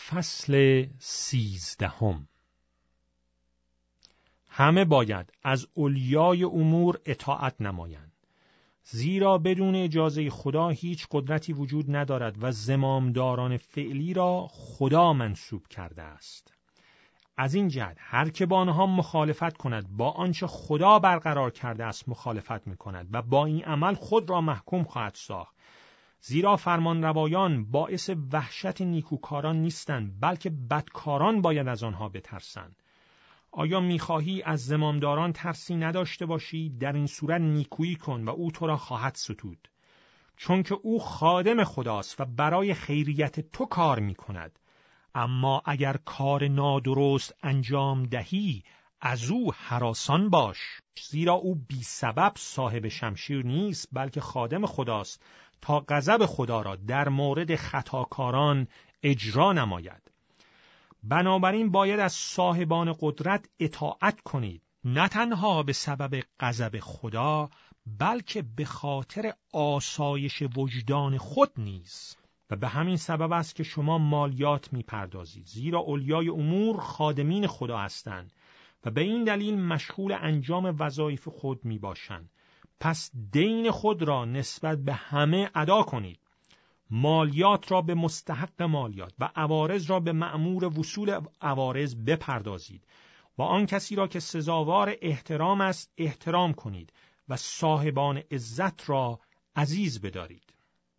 فصل 13. همه باید از اولیای امور اطاعت نمایند، زیرا بدون اجازه خدا هیچ قدرتی وجود ندارد و زمامداران فعلی را خدا منصوب کرده است. از این جهت هر که با آنها مخالفت کند با آنچه خدا برقرار کرده است مخالفت می‌کند و با این عمل خود را محکوم خواهد ساخت. زیرا فرمانروایان باعث وحشت نیکوکاران نیستند، بلکه بدکاران باید از آنها بترسند. آیا می‌خواهی از زمامداران ترسی نداشته باشی؟ در این صورت نیکویی کن و او تو را خواهد ستود، چون که او خادم خداست و برای خیریت تو کار می‌کند. اما اگر کار نادرست انجام دهی از او هراسان باش، زیرا او بی سبب صاحب شمشیر نیست، بلکه خادم خداست تا غضب خدا را در مورد خطاکاران اجرا نماید. بنابراین باید از صاحبان قدرت اطاعت کنید، نه تنها به سبب غضب خدا، بلکه به خاطر آسایش وجدان خود نیز. و به همین سبب است که شما مالیات می‌پردازید، زیرا اولیای امور خادمین خدا هستند و به این دلیل مشغول انجام وظایف خود میباشند. پس دین خود را نسبت به همه ادا کنید. مالیات را به مستحق مالیات و عوارض را به مأمور وصول عوارض بپردازید و آن کسی را که سزاوار احترام است احترام کنید و صاحبان عزت را عزیز بدارید.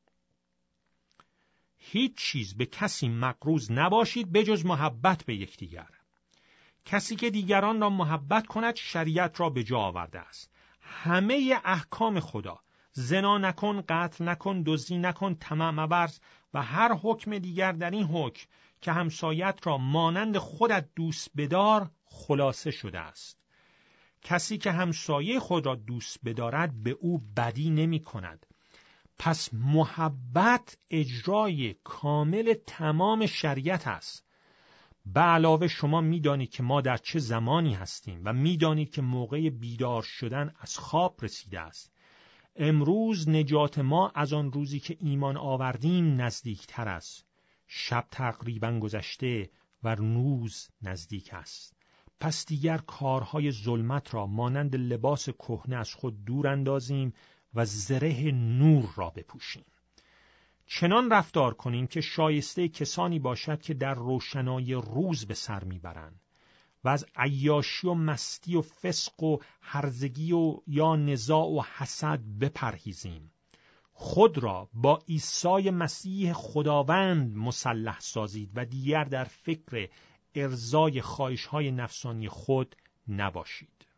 هیچ چیز به کسی مقروض نباشید بجز محبت به یکدیگر. کسی که دیگران را محبت کند شریعت را به جا آورده است. همه احکام خدا، زنا نکن، قتل نکن، دزدی نکن، طمع مورز و هر حکم دیگر در این حکم که همسایت را مانند خودت دوست بدار خلاصه شده است. کسی که همسایه خود را دوست بدارد به او بدی نمی کند. پس محبت اجرای کامل تمام شریعت است. به علاوه شما می‌دانید که ما در چه زمانی هستیم و می‌دانید که موقع بیدار شدن از خواب رسیده است. امروز نجات ما از آن روزی که ایمان آوردیم نزدیکتر است. شب تقریباً گذشته و روز نزدیک است. پس دیگر کارهای ظلمت را مانند لباس کهنه از خود دور اندازیم و زره نور را بپوشیم. چنان رفتار کنیم که شایسته کسانی باشد که در روشنایی روز به سر میبرند و از عیاشی و مستی و فسق و هرزگی و یا نزاع و حسد بپرهیزیم. خود را با عیسی مسیح خداوند مسلح سازید و دیگر در فکر ارضای خواهش‌های نفسانی خود نباشید.